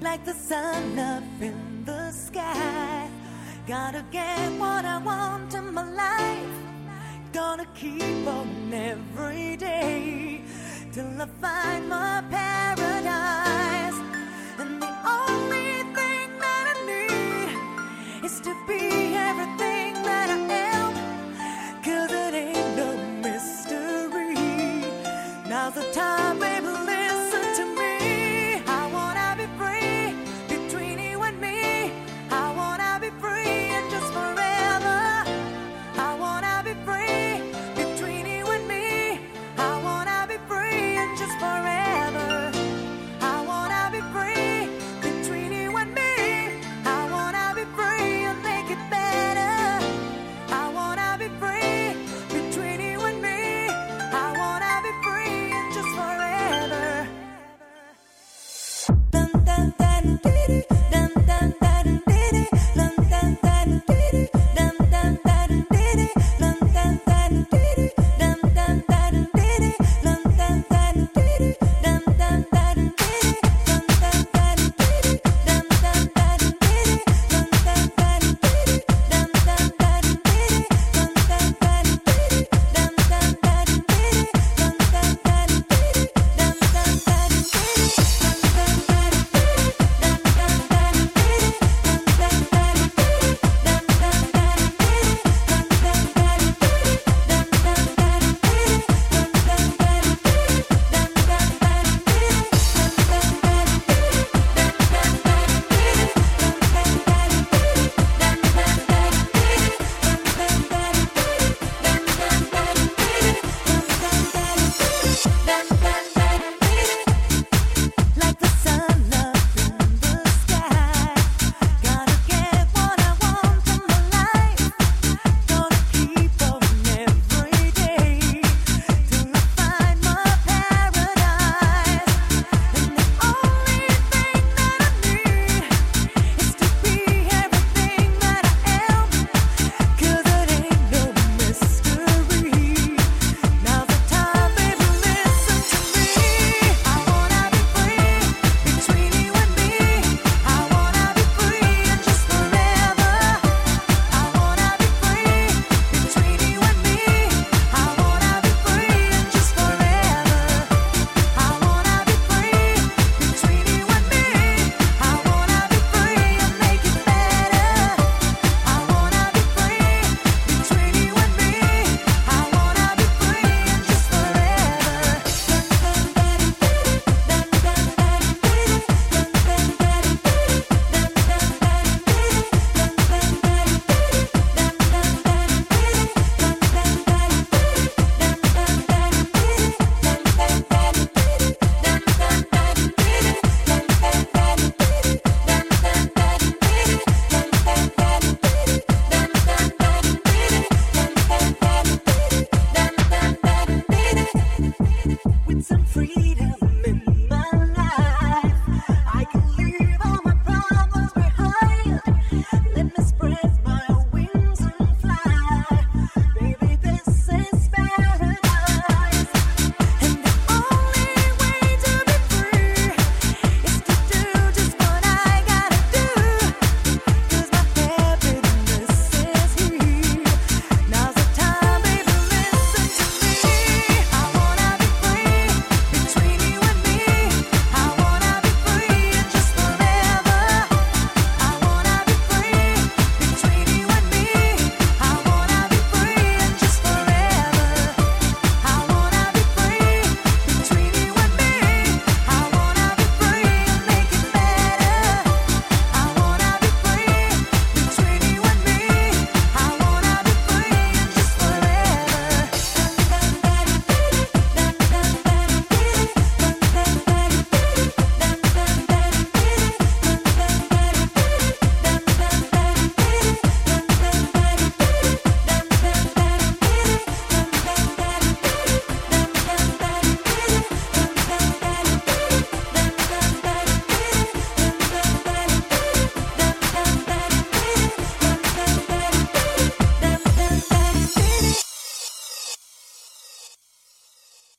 like the sun up in the sky. Gotta get what I want in my life. Gonna keep on every day till I find my paradise. And the only thing that I need is to be everything that I am. 'Cause it ain't no mystery. Now's the time, baby, listen to me. I wanna be free between you and me. I wanna be free and just forever. I wanna be free between you and me. I wanna be free and just forever. I wanna be free between you and me. I wanna be free and make it better. I wanna be free between you and me. I wanna be free and just forever.